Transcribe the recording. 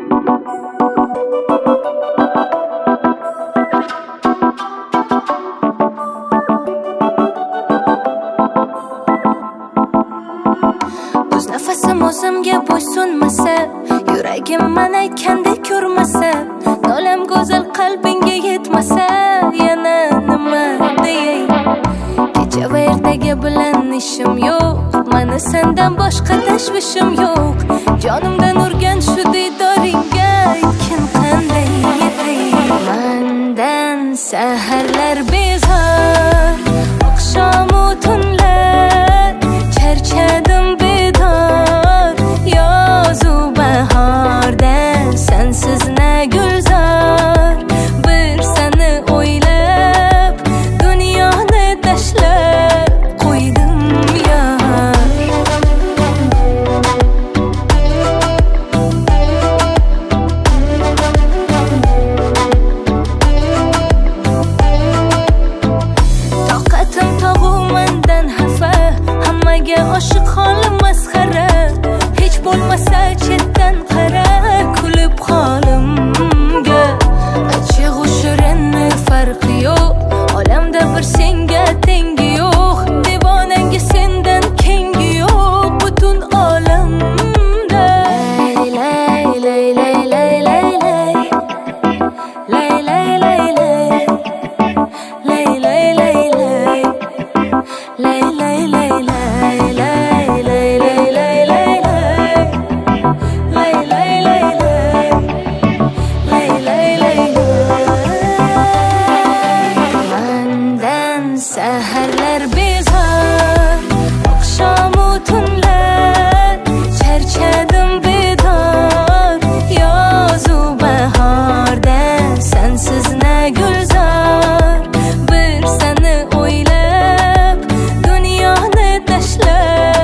O'z nafasim o'zimga bo'ysunmasa, yuragim men aytgandek ko'rmasa, nolam go'zal qalbingga yetmasa, yana nima deyay? Kecha va ertaga bilan ishim yo'q, meni sendan boshqa tashvishim yo'q. Jonimdan urgan shu diydoringga aytgin qanday yetay? Mendan saharlar bezor, oqshomu tunlar charchadim bedor, yozu bahorda sensiz na gulzor. Bir seni o'ylab dunyoni tashlab qo'ydim yor. Toqatim tog'u mendan xafa, hammaga oshiq holim masxara. Hech bo'lmasa chetdan qara, kulib holimga. Achchig'u shirinni farqi yo'q, olamda bir senga tengi yo'q. Devonangi sendan kengi yo'q butun olamda. Lay lay lay lay lay lay lay lay lay lay lay lay lay lay lay lay lay lay saharlar bezor, oqshomu tunlar charchadim bedor, yozu bahorda sensiz na gulzor. Bir seni o'ylab dunyoni tashlab